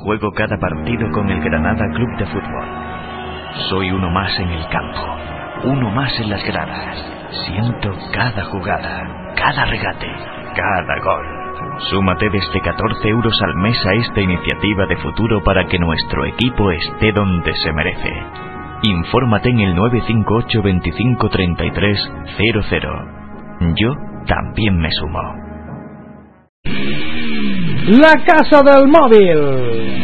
juego cada partido con el Granada Club de Fútbol. Soy uno más en el campo, uno más en las gradas. Siento cada jugada, cada regate, cada gol. Súmate desde 14 euros al mes a esta iniciativa de futuro para que nuestro equipo esté donde se merece. Infórmate en el 958 25 33 00. Yo también me sumo. La Casa del Móvil.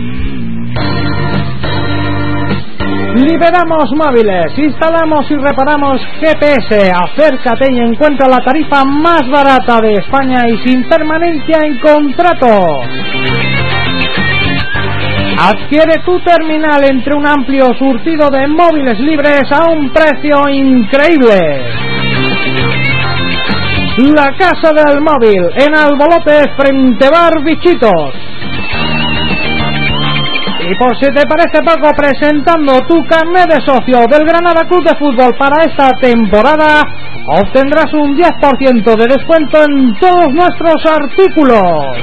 Liberamos móviles, instalamos y reparamos GPS. Acércate y encuentra la tarifa más barata de España y sin permanencia en contrato. Adquiere tu terminal entre un amplio surtido de móviles libres a un precio increíble. La Casa del Móvil, en Albolote, frente Bar Bichitos. Y por si te parece poco, presentando tu carnet de socio del Granada Club de Fútbol para esta temporada, obtendrás un 10% de descuento en todos nuestros artículos.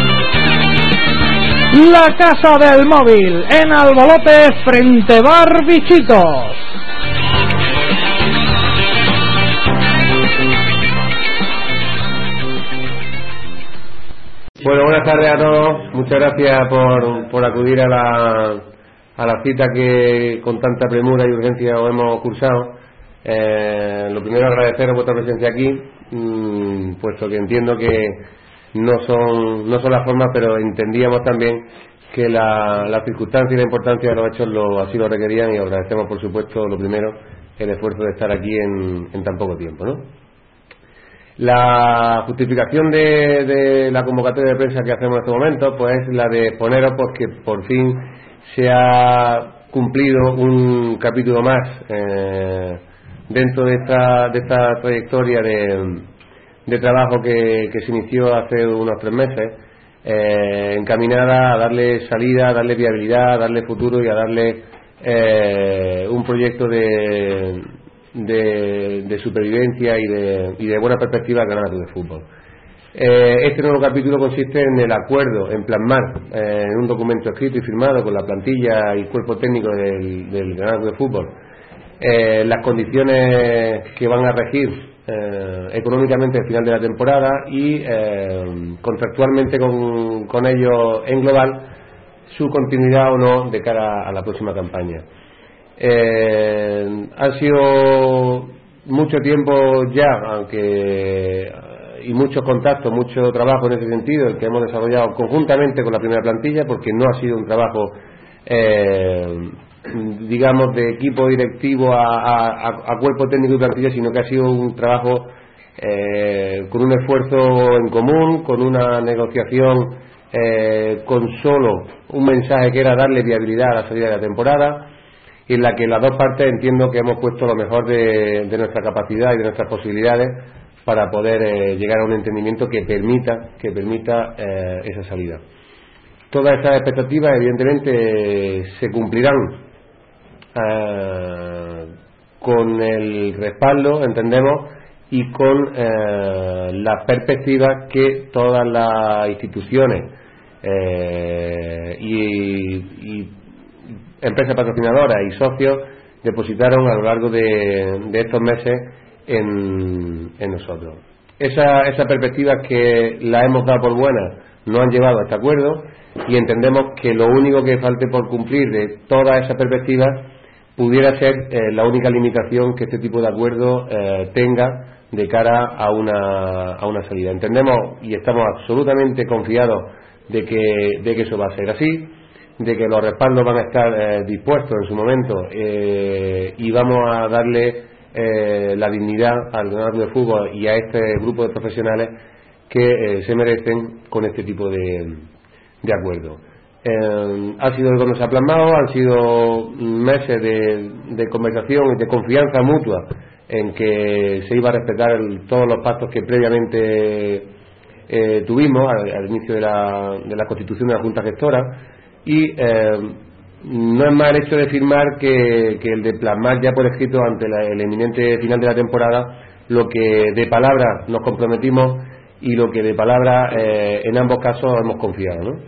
La Casa del Móvil, en Albolote, frente Bar Bichitos. Bueno, buenas tardes a todos. Muchas gracias por acudir a la cita que con tanta premura y urgencia os hemos cursado. Lo primero, agradeceros vuestra presencia aquí, puesto que entiendo que no son las formas, pero entendíamos también que la circunstancia y la importancia de los hechos así lo requerían, y agradecemos, por supuesto, lo primero, el esfuerzo de estar aquí en tan poco tiempo, ¿no? La justificación de la convocatoria de prensa que hacemos en este momento, pues es la de exponeros porque por fin se ha cumplido un capítulo más dentro de esta trayectoria de trabajo que se inició hace unos 3 meses, encaminada a darle salida, a darle viabilidad, a darle futuro y a darle un proyecto de supervivencia y de buena perspectiva al Granada Club de Fútbol. Este nuevo capítulo consiste en el acuerdo, en plasmar en un documento escrito y firmado con la plantilla y cuerpo técnico del Granada Club de Fútbol las condiciones que van a regir económicamente el final de la temporada y contractualmente con ellos en global su continuidad o no de cara a la próxima campaña. Ha sido mucho tiempo ya, y muchos contactos, mucho trabajo en ese sentido, el que hemos desarrollado conjuntamente con la primera plantilla, porque no ha sido un trabajo digamos de equipo directivo a cuerpo técnico y plantilla, sino que ha sido un trabajo con un esfuerzo en común, con una negociación con solo un mensaje que era darle viabilidad a la salida de la temporada, y en la que las dos partes entiendo que hemos puesto lo mejor de nuestra capacidad y de nuestras posibilidades para poder llegar a un entendimiento que permita esa salida. Todas esas expectativas evidentemente se cumplirán con el respaldo, entendemos, y con las perspectivas que todas las instituciones y empresas patrocinadoras y socios depositaron a lo largo de estos meses en nosotros. Esas perspectivas que las hemos dado por buenas nos han llevado a este acuerdo, y entendemos que lo único que falte por cumplir de todas esas perspectivas pudiera ser la única limitación que este tipo de acuerdo tenga de cara a una salida. Entendemos y estamos absolutamente confiados de que eso va a ser así, de que los respaldos van a estar dispuestos en su momento, y vamos a darle la dignidad al Granada Club de Fútbol y a este grupo de profesionales que se merecen con este tipo de acuerdo. Ha sido cuando se ha plasmado, han sido meses de conversación y de confianza mutua en que se iba a respetar todos los pactos que previamente tuvimos al inicio de la constitución de la Junta Gestora, y no es más el hecho de firmar que el de plasmar ya por escrito ante el inminente final de la temporada lo que de palabra nos comprometimos y lo que de palabra en ambos casos hemos confiado, ¿no?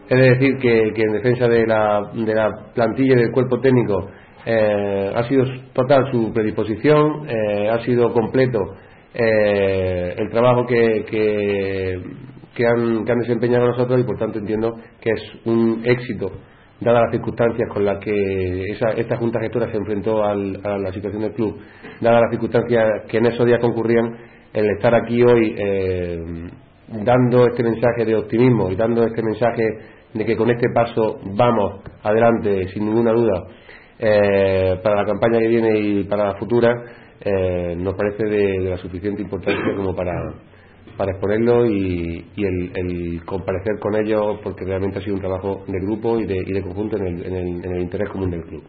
Es decir, que en defensa de la plantilla y del cuerpo técnico ha sido total su predisposición, ha sido completo el trabajo que han desempeñado nosotros, y por tanto entiendo que es un éxito, dadas las circunstancias con las que esta Junta Gestora se enfrentó a la situación del club, dadas las circunstancias que en esos días concurrían, el estar aquí hoy dando este mensaje de optimismo y dando este mensaje de que con este paso vamos adelante sin ninguna duda para la campaña que viene y para la futura, nos parece de la suficiente importancia como para exponerlo y el comparecer con ellos, porque realmente ha sido un trabajo de grupo y de conjunto en el interés común del club.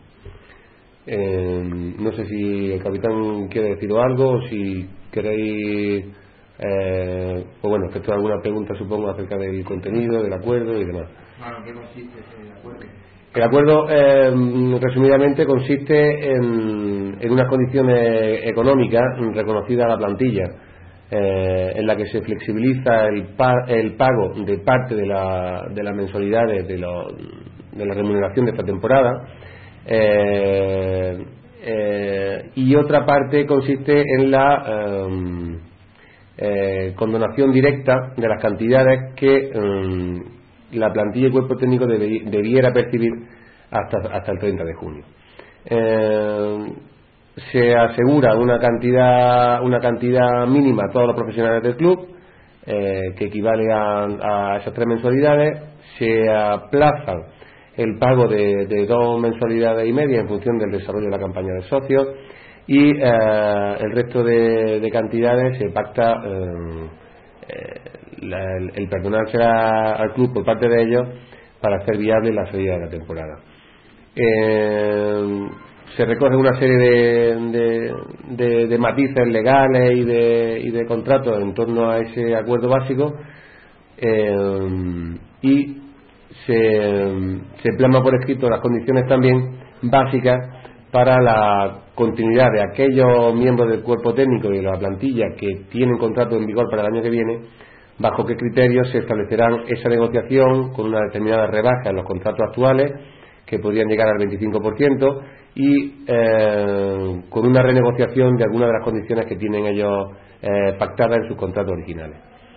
No sé si el capitán quiere deciros algo, o si queréis pues bueno, efectuar alguna pregunta, supongo, acerca del contenido, del acuerdo y demás. Bueno, ¿qué consiste ese acuerdo? El acuerdo, resumidamente, consiste en unas condiciones económicas reconocidas a la plantilla, en la que se flexibiliza el pago de parte de las mensualidades de la remuneración de esta temporada, y otra parte consiste en la condonación directa de las cantidades que la plantilla y cuerpo técnico debiera percibir hasta el 30 de junio. Se asegura una cantidad mínima a todos los profesionales del club, que equivale a esas 3 mensualidades. Se aplaza el pago de 2 mensualidades y media en función del desarrollo de la campaña de socios, y el resto de cantidades se pacta el perdonársela al club por parte de ellos para hacer viable la salida de la temporada. Se recoge una serie de matices legales y de contratos en torno a ese acuerdo básico, y se plasma por escrito las condiciones también básicas para la continuidad de aquellos miembros del cuerpo técnico y de la plantilla que tienen contrato en vigor para el año que viene, bajo qué criterios se establecerán esa negociación con una determinada rebaja en los contratos actuales, que podrían llegar al 25%, y con una renegociación de algunas de las condiciones que tienen ellos pactadas en sus contratos originales.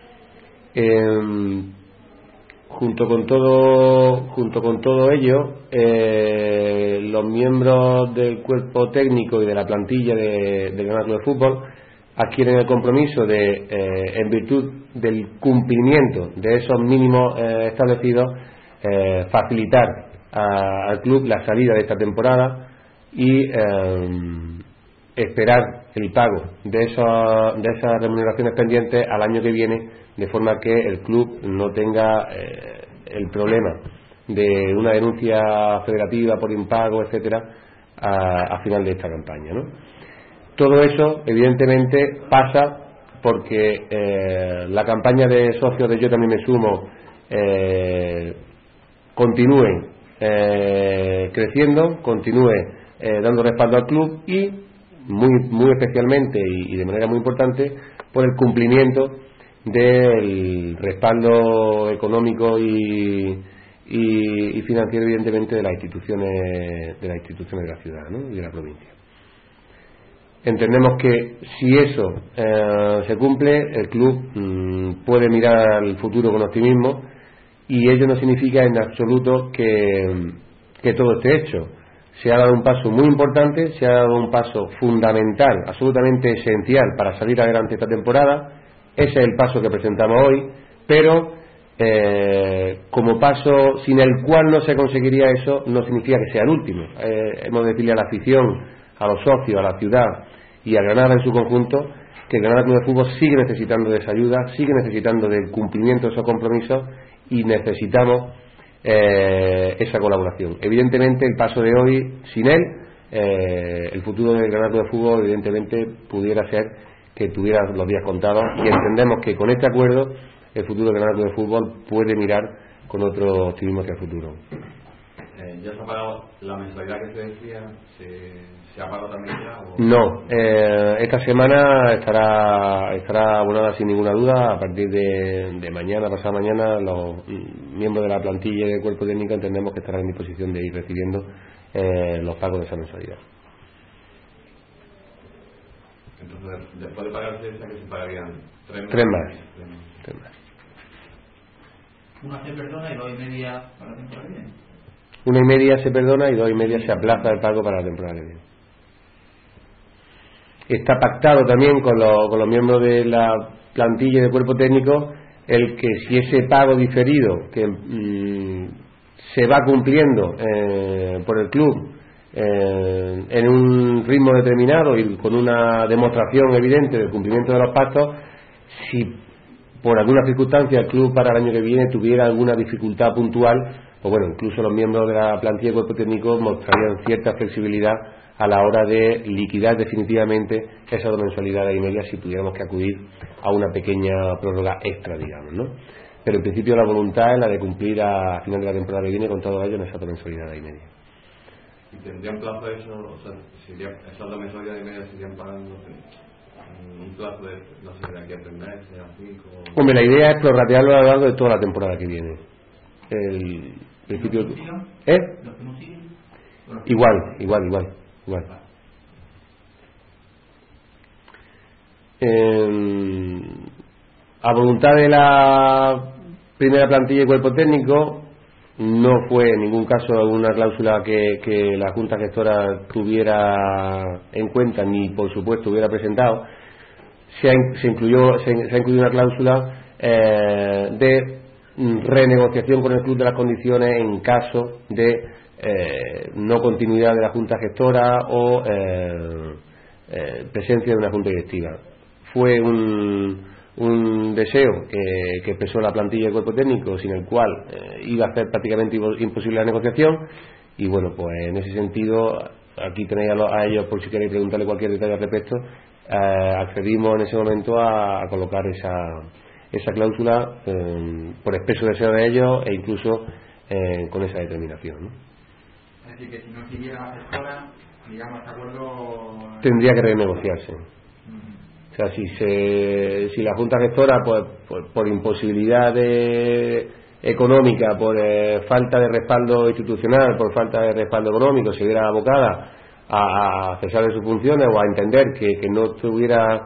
Junto con todo ello, los miembros del cuerpo técnico y de la plantilla de Granada Club de Fútbol adquieren el compromiso de, en virtud del cumplimiento de esos mínimos establecidos, facilitar al club la salida de esta temporada y esperar el pago de esas remuneraciones pendientes al año que viene, de forma que el club no tenga el problema de una denuncia federativa por impago, etcétera, a final de esta campaña, ¿no? Todo eso, evidentemente, pasa porque la campaña de socios de Yo También Me Sumo continúe creciendo, continúe dando respaldo al club, y muy especialmente y de manera muy importante por el cumplimiento del respaldo económico y financiero, evidentemente, de las instituciones de la ciudad, ¿no? Y de la provincia. Entendemos que si eso se cumple, el club puede mirar al futuro con optimismo, y ello no significa en absoluto que todo esté hecho. Se ha dado un paso muy importante, se ha dado un paso fundamental, absolutamente esencial para salir adelante esta temporada. Ese es el paso que presentamos hoy, pero como paso sin el cual no se conseguiría eso, no significa que sea el último. Hemos de decirle a la afición, a los socios, a la ciudad y a Granada en su conjunto, que el Granada Club de Fútbol sigue necesitando de esa ayuda, sigue necesitando del cumplimiento de esos compromisos, y necesitamos esa colaboración. Evidentemente, el paso de hoy, sin él, el futuro del Granada Club de Fútbol, evidentemente, pudiera ser que tuviera los días contados, y entendemos que con este acuerdo el futuro del Granada Club de Fútbol puede mirar con otro optimismo hacia el futuro. ¿Ya se ha pagado la mensualidad que se decía? ¿Se ha pagado también ya? ¿O? No, esta semana estará abonada sin ninguna duda. A partir de mañana, pasado mañana, los miembros de la plantilla y del cuerpo técnico entendemos que estarán en disposición de ir recibiendo los pagos de esa mensualidad. Entonces, después de pagarse esa, que se pagarían 3 más. Una se perdona y 2,5 para la temporada que viene. 1,5 se perdona y 2,5 se aplaza el pago para la temporada que viene. Está pactado también con los miembros de la plantilla y del cuerpo técnico el que si ese pago diferido que se va cumpliendo por el club en un ritmo determinado y con una demostración evidente del cumplimiento de los pactos, si por alguna circunstancia el club para el año que viene tuviera alguna dificultad puntual, pues bueno, incluso los miembros de la plantilla y cuerpo técnico mostrarían cierta flexibilidad a la hora de liquidar definitivamente esas 2 mensualidades y media si tuviéramos que acudir a una pequeña prórroga extra, digamos, ¿no? Pero en principio la voluntad es la de cumplir a final de la temporada que viene con todo ello en esas 2 mensualidades y media. ¿Y tendrían plazo eso? O sea, esas 2 mensualidades y media serían pagándose un plazo de, no sé, de aquí a 3 meses, a 5? Hombre, la idea es prorratearlo a lo largo de toda la temporada que viene. El principio... ¿Los que no siguen? Igual. A voluntad de la primera plantilla y cuerpo técnico, no fue en ningún caso una cláusula que la Junta Gestora tuviera en cuenta, ni por supuesto hubiera presentado. Se ha incluido una cláusula de renegociación con el club de las condiciones en caso de no continuidad de la Junta Gestora o presencia de una Junta Directiva. Fue un deseo que expresó la plantilla y el cuerpo técnico, sin el cual iba a ser prácticamente imposible la negociación, y bueno, pues en ese sentido aquí tenéis a ellos por si queréis preguntarle cualquier detalle al respecto. Accedimos en ese momento a colocar esa cláusula por expreso deseo de ellos e incluso con esa determinación, ¿no? Es decir, que si no siguiera la gestora, digamos, este acuerdo tendría que renegociarse. O sea, si la Junta Gestora por imposibilidad económica, por falta de respaldo institucional, por falta de respaldo económico, se viera abocada a cesar de sus funciones o a entender que no tuviera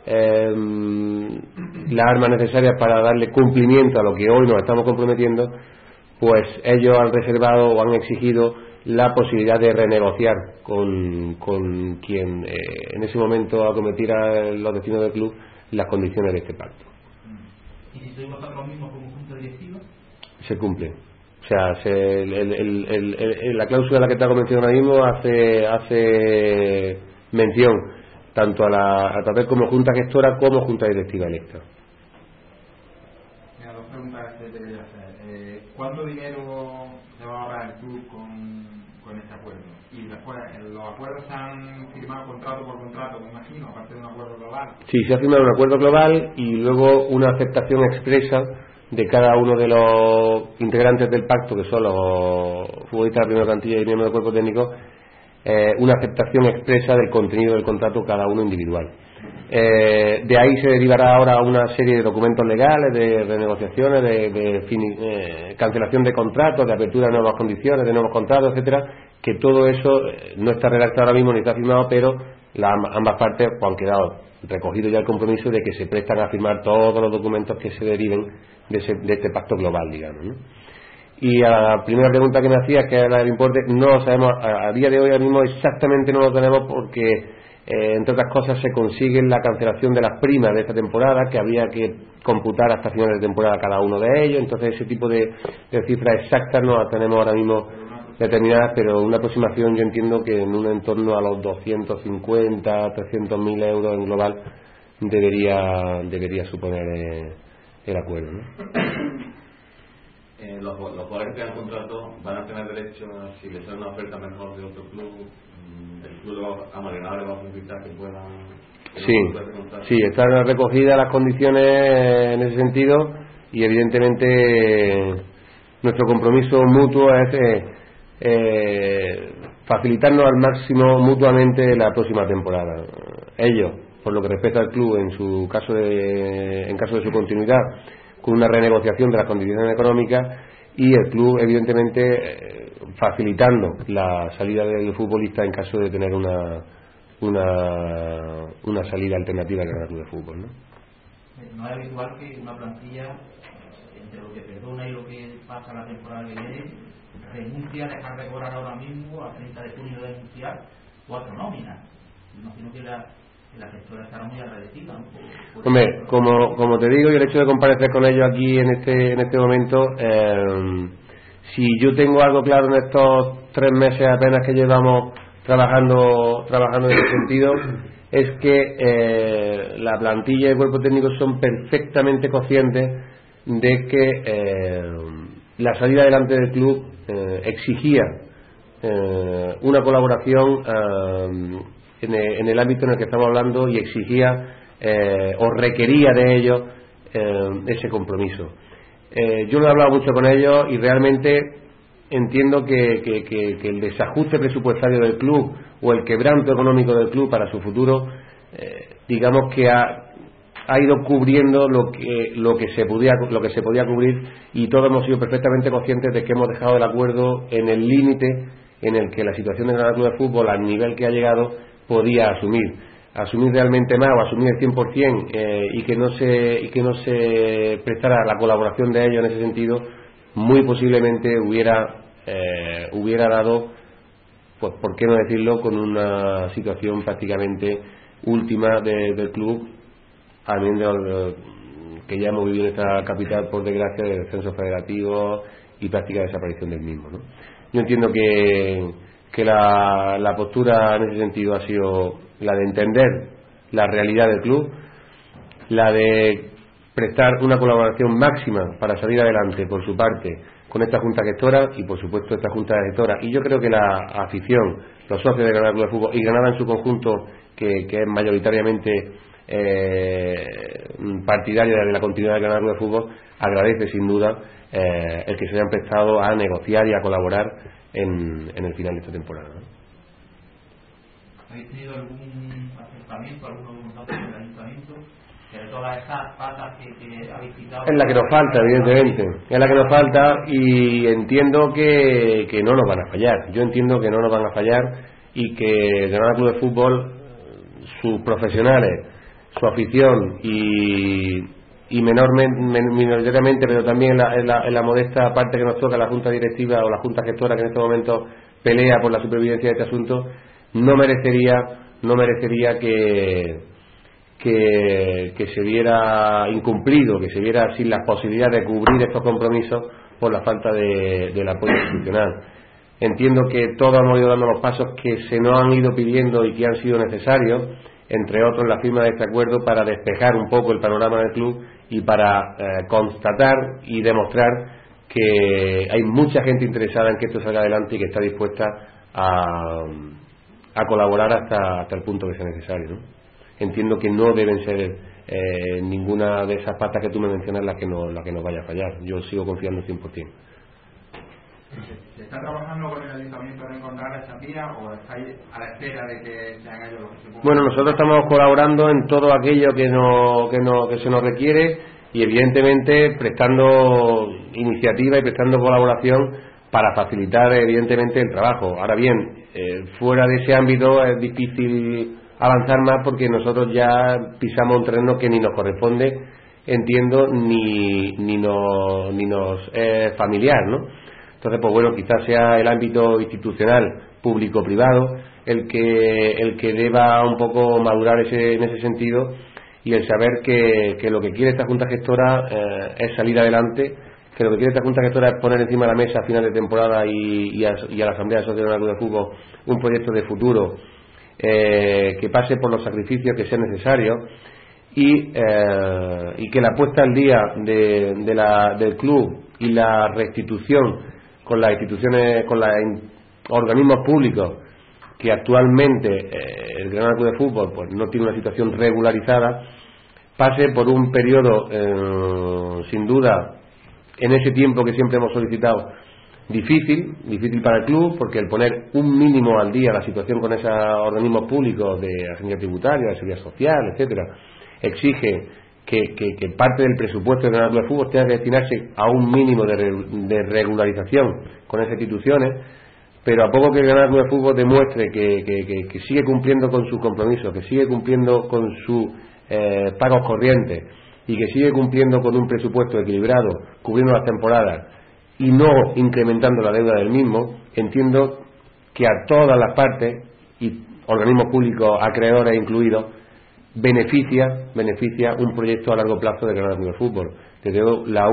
las armas necesarias para darle cumplimiento a lo que hoy nos estamos comprometiendo, pues ellos han reservado o han exigido la posibilidad de renegociar con quien en ese momento acometiera los destinos del club las condiciones de este pacto. ¿Y si sois vosotros mismos como junta directiva? Se cumple. O sea, la cláusula a la que te ha comentado ahora mismo hace mención tanto a través como junta gestora como junta directiva electa. Mira, 2 preguntas que te quería hacer. ¿Cuánto dinero se va a ahorrar el club con este acuerdo? Y después, los acuerdos se han firmado contrato por contrato, me imagino, aparte de un acuerdo global. Sí, se ha firmado un acuerdo global y luego una aceptación expresa de cada uno de los integrantes del pacto, que son los futbolistas de la primera plantilla y miembros del cuerpo técnico, una aceptación expresa del contenido del contrato cada uno individual. De ahí se derivará ahora una serie de documentos legales, de renegociaciones, de cancelación de contratos, de apertura de nuevas condiciones, de nuevos contratos, etcétera, que todo eso no está redactado ahora mismo ni está firmado, pero ambas partes han quedado recogido ya el compromiso de que se prestan a firmar todos los documentos que se deriven de este pacto global, digamos, ¿no? Y a la primera pregunta que me hacías, que era la del importe, no lo sabemos a día de hoy, ahora mismo exactamente no lo tenemos, porque entre otras cosas se consigue la cancelación de las primas de esta temporada, que había que computar hasta finales de temporada cada uno de ellos. Entonces ese tipo de cifras exactas no las tenemos ahora mismo determinadas, pero una aproximación yo entiendo que en un entorno a los 250, 300.000 euros en global debería suponer el acuerdo, ¿no? Los jugadores que han contrato van a tener derecho, si les dan una oferta mejor de otro club, el club a Marinado le va a facilitar que puedan. Sí, están recogidas las condiciones en ese sentido, y evidentemente nuestro compromiso mutuo es facilitarnos al máximo mutuamente la próxima temporada. Ellos, por lo que respecta al club, en caso de su continuidad, con una renegociación de las condiciones económicas, y el club, evidentemente, facilitando la salida del futbolista en caso de tener una salida alternativa al Granada Club de Fútbol, ¿no? No es habitual que una plantilla, entre lo que perdona y lo que pasa la temporada que viene, renuncia a dejar de cobrar ahora mismo, a 30 de junio de denunciar 4 nóminas. Imagino que la gestora estará muy agradecida, ¿no? Hombre, como te digo, y el hecho de comparecer con ellos aquí en este momento, si yo tengo algo claro en estos 3 meses apenas que llevamos trabajando en ese sentido, es que la plantilla y el cuerpo técnico son perfectamente conscientes de que la salida adelante del club exigía una colaboración en el ámbito en el que estamos hablando, y exigía o requería de ellos ese compromiso. Yo lo he hablado mucho con ellos y realmente entiendo que el desajuste presupuestario del club o el quebranto económico del club para su futuro, digamos que ha ido cubriendo lo que se podía cubrir, y todos hemos sido perfectamente conscientes de que hemos dejado el acuerdo en el límite en el que la situación del Granada Club de Fútbol, al nivel que ha llegado, podía asumir realmente más, o asumir el 100%, y que no se prestara la colaboración de ellos en ese sentido. Muy posiblemente hubiera dado, pues por qué no decirlo, con una situación prácticamente última del club, a menos que ya hemos vivido en esta capital, por desgracia, de descenso federativo y práctica desaparición del mismo, ¿no? Yo entiendo que la postura en ese sentido ha sido la de entender la realidad del club, la de prestar una colaboración máxima para salir adelante por su parte con esta junta gestora y por supuesto esta junta gestora. Y yo creo que la afición, los socios de Granada Club de Fútbol y Granada en su conjunto, que es mayoritariamente partidaria de la continuidad de Granada Club de Fútbol, agradece sin duda el que se hayan prestado a negociar y a colaborar en el final de esta temporada, ¿no? ¿Habéis tenido algún acercamiento, algún contacto con el ayuntamiento? De todas esas patas que habéis quitado. Es la que nos falta, evidentemente. Es la que nos falta, y entiendo que no nos van a fallar. Yo entiendo que no nos van a fallar, y que Granada Club de Fútbol, sus profesionales, su afición y minoritariamente, pero también en la modesta parte que nos toca, la junta directiva o la junta gestora que en este momento pelea por la supervivencia de este asunto, no merecería que se viera incumplido, que se viera sin la posibilidad de cubrir estos compromisos por la falta del apoyo institucional. Entiendo que todos hemos ido dando los pasos que se nos han ido pidiendo y que han sido necesarios, entre otros la firma de este acuerdo, para despejar un poco el panorama del club y para constatar y demostrar que hay mucha gente interesada en que esto salga adelante y que está dispuesta a colaborar hasta el punto que sea necesario, ¿no? Entiendo que no deben ser ninguna de esas patas que tú me mencionas la que nos vaya a fallar. Yo sigo confiando 100%. ¿Se está trabajando con el ayuntamiento en encontrar esa vía, o estáis a la espera de que se haga ellos lo que se pueda? Bueno, nosotros estamos colaborando en todo aquello que se nos requiere, y evidentemente prestando iniciativa y prestando colaboración para facilitar evidentemente el trabajo. Ahora bien, fuera de ese ámbito es difícil avanzar más, porque nosotros ya pisamos un terreno que ni nos corresponde, entiendo, ni nos es familiar, ¿no? Entonces, pues bueno, quizás sea el ámbito institucional, público-privado, el que deba un poco madurar en ese sentido, y el saber que lo que quiere esta junta gestora es salir adelante, que lo que quiere esta junta gestora es poner encima de la mesa a final de temporada y a la Asamblea de Socios de Club de Fútbol un proyecto de futuro que pase por los sacrificios que sean necesarios, y que la puesta al día del club y la restitución con las instituciones, con los organismos públicos que actualmente el Granada Club de Fútbol pues no tiene una situación regularizada, pase por un periodo sin duda, en ese tiempo que siempre hemos solicitado, difícil para el club, porque el poner un mínimo al día la situación con esos organismos públicos de agencia tributaria, de seguridad social, etcétera, exige que parte del presupuesto del Club de Fútbol tenga que destinarse a un mínimo de regularización con esas instituciones. Pero a poco que el Club de Fútbol demuestre que sigue cumpliendo con sus compromisos, que sigue cumpliendo con sus pagos corrientes y que sigue cumpliendo con un presupuesto equilibrado, cubriendo las temporadas y no incrementando la deuda del mismo, entiendo que a todas las partes, y organismos públicos acreedores incluidos, beneficia un proyecto a largo plazo de Granada Club de Fútbol. Desde luego, la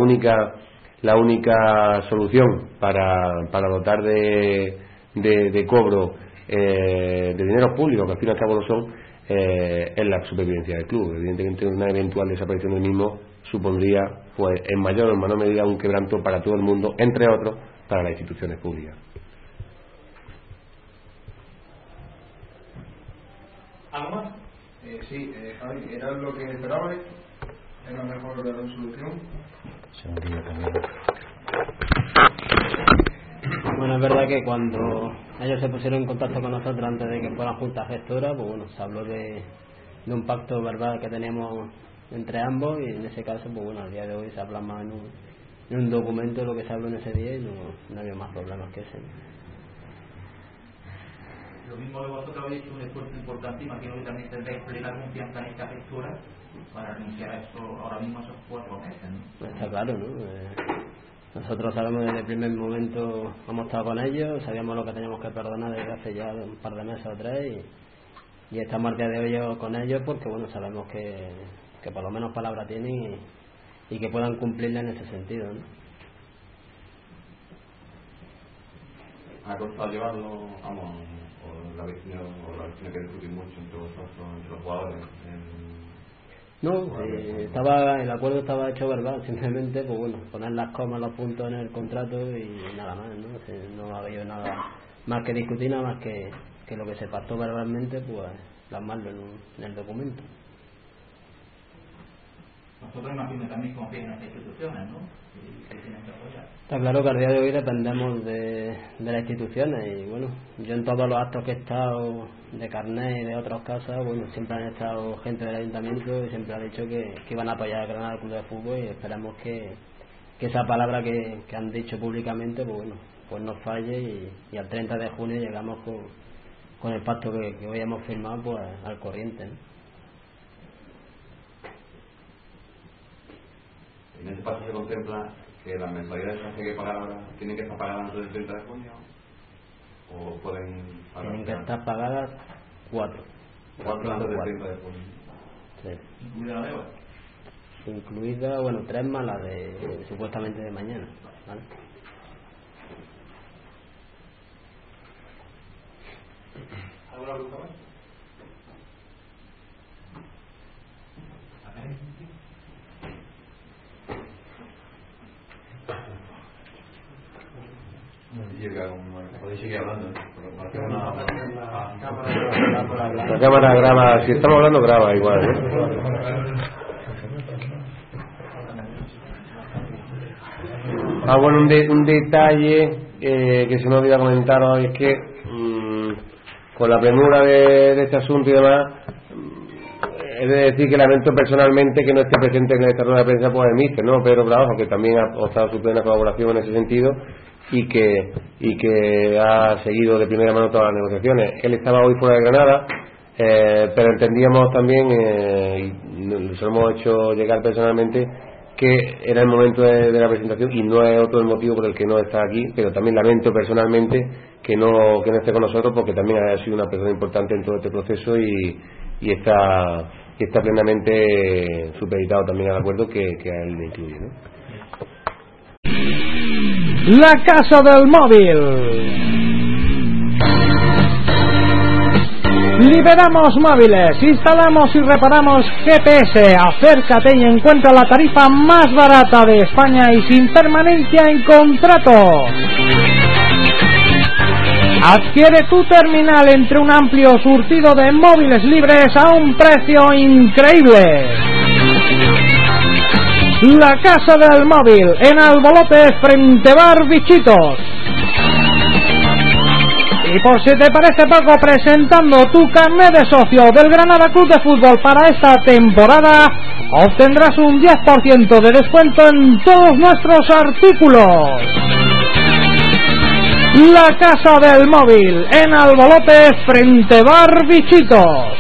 única solución para dotar de cobro de dinero público, que al fin y al cabo lo son, es la supervivencia del club. Evidentemente, una eventual desaparición del mismo supondría, pues, en mayor o menor medida, un quebranto para todo el mundo, entre otros para las instituciones públicas. ¿Algo más? Sí, Javi, ¿era lo que esperabais? ¿Era mejor la resolución? Bueno, es verdad que cuando ellos se pusieron en contacto con nosotros antes de que fueran junta gestora, pues bueno, se habló de un pacto verbal que teníamos entre ambos, y en ese caso, pues bueno, al día de hoy se ha plasmado en un documento lo que se habló en ese día, y no había más problemas que ese. Lo mismo de vosotros habéis hecho un esfuerzo importante, imagino que también tendréis plena confianza en esta gestora para renunciar a eso ahora mismo a esos 4 meses, ¿no? Está claro, ¿no? Nosotros sabemos desde el primer momento, hemos estado con ellos, sabíamos lo que teníamos que perdonar desde hace ya un par de meses o 3, y estamos al día de hoy con ellos porque, bueno, sabemos que por lo menos palabra tienen y que puedan cumplirla en ese sentido, ¿no? ¿Ha costado llevarlo, vamos, o la vecina que discutís mucho entre vosotros, entre los jugadores? No, el acuerdo estaba hecho verbal, simplemente, pues bueno, poner las comas, los puntos en el contrato y nada más, ¿no? No ha habido nada más que discutir, nada más que lo que se pactó verbalmente, pues plasmarlo en el documento. Nosotros imagino también confían en estas instituciones, ¿no? Que tienen que apoyar. Está claro que al día de hoy dependemos de las instituciones, y bueno, yo en todos los actos que he estado de carnet y de otras casas, bueno, siempre han estado gente del ayuntamiento y siempre ha dicho que iban a apoyar a Granada Club de Fútbol, y esperamos que esa palabra que han dicho públicamente, pues bueno, pues no falle, y al 30 de junio llegamos con el pacto que hoy hemos firmado, pues al corriente, ¿no? ¿En ese paso se contempla que las mensualidades que hay que pagar ahora tienen que estar pagadas antes del 30 de junio? ¿O pueden pagar? Tienen que estar pagadas 4 antes del 30 de junio. Sí. ¿Incluida la deuda? Incluida, bueno, 3 más la de supuestamente de mañana, ¿vale? ¿Alguna pregunta más? Podéis seguir hablando. La cámara graba, si estamos hablando graba igual, bueno, un detalle que se me olvida comentar hoy es que con la premura de este asunto y demás, es de decir que lamento personalmente que no esté presente en esta rueda de prensa, pues Míster, ¿no? Pedro Bravo, que también ha mostrado su plena colaboración en ese sentido y que ha seguido de primera mano todas las negociaciones. Él estaba hoy fuera de Granada, pero entendíamos también, y se lo hemos hecho llegar personalmente, que era el momento de la presentación y no es otro el motivo por el que no está aquí, pero también lamento personalmente que no esté con nosotros, porque también ha sido una persona importante en todo este proceso y está plenamente supeditado también al acuerdo que a él le incluye, ¿no? La Casa del Móvil. Liberamos móviles, instalamos y reparamos GPS. Acércate y encuentra la tarifa más barata de España y sin permanencia en contrato. Adquiere tu terminal entre un amplio surtido de móviles libres a un precio increíble. La Casa del Móvil, en Albolote, frente Bar Bichitos. Y por si te parece poco, presentando tu carnet de socio del Granada Club de Fútbol para esta temporada, obtendrás un 10% de descuento en todos nuestros artículos. La Casa del Móvil, en Albolote, frente Bar Bichitos.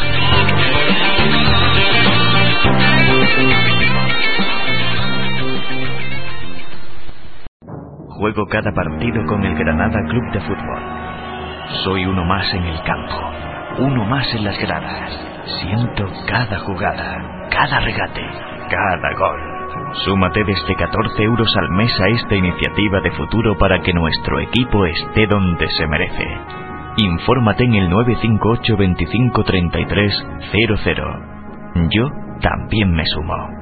Juego cada partido con el Granada Club de Fútbol. Soy uno más en el campo, uno más en las gradas. Siento cada jugada, cada regate, cada gol. Súmate desde 14 euros al mes a esta iniciativa de futuro para que nuestro equipo esté donde se merece. Infórmate en el 958 25 33 00. Yo también me sumo.